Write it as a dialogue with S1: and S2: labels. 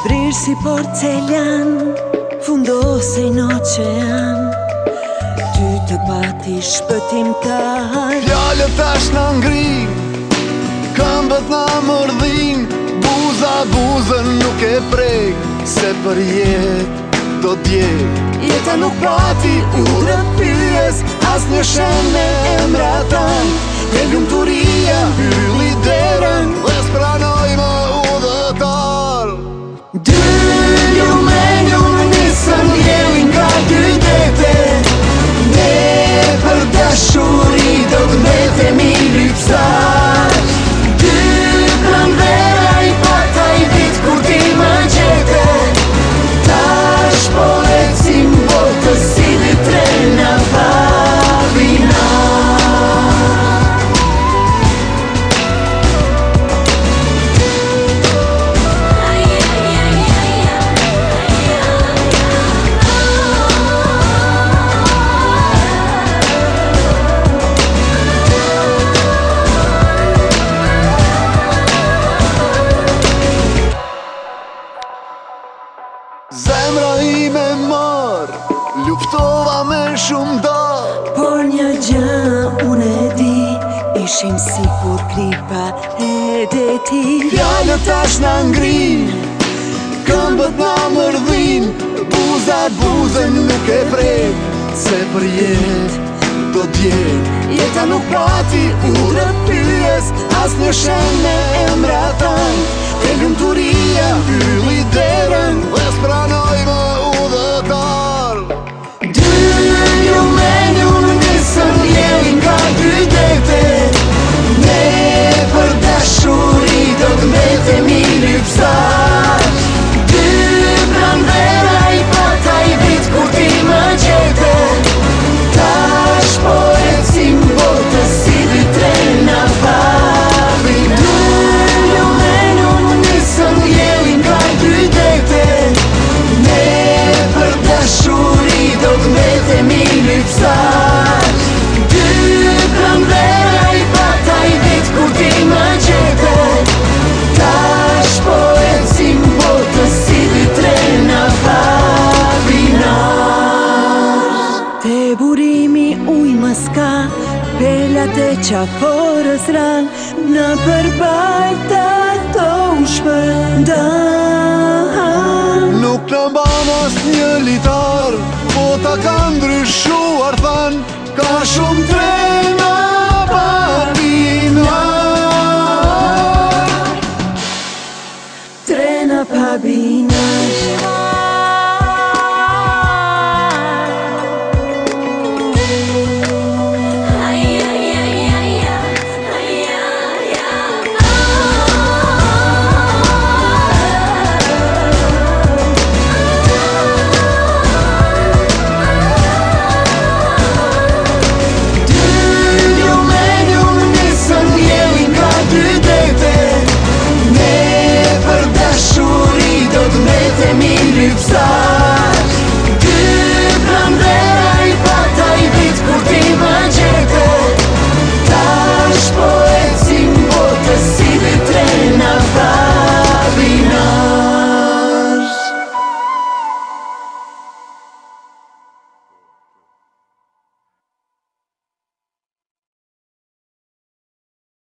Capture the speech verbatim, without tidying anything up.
S1: brilë si porcelan, fundose në oqean, ty të pati shpëtimtar.
S2: Fjallët tash në ngrin, këmbët në mërdhin, buza buzën nuk e prek, se për jet do t'jek. Jeta nuk pati udhë pyes, as një shen me emra tan, e lumturia hylli derën, dhe s'pranoj më udhëtar. Dy lume njën nisën jelin ka dy dete, ne për dashuri do t'metemi lypsar. Dy pranvera i pata i vit kur ti më gjete, tash po ecim botës si dy trena pavina. Zemra i me marë, luftova me shumë darë,
S1: por një gjë unë e di, ishim si kur kripa e deti.
S2: Fjallët tash në ngrin, këmbët në mërdhin, buza buzën nuk e prek, se për jet do t'jek. Jeta nuk pati udhë pyes, as një shen me emra tan, e lumturia hylli derën, dhe s'pranoj më udhëtar. Dy lume njën nisën jelin ka dy dete, ne për dashuri do t'metemi lypsar. Dy pranvera i pata i vit kur ti më gjete, tash po ecim botës si dy trena pavina. Dy lume njën nisën jelin ka dy dete, ne për dashuri do t'metemi lypsar. Dy pranvera i pata i vit kur ti më gjete, tash po ecim botës si dy trena pavinar.
S1: Te burimi uj më s'ka, pelat e qaforës ran, në përbajta to u shpërndan.
S2: Nuk në mban as një litar, po ta ka ndryshuar than, ka shumë trena pavinar.
S1: Trena pa binash.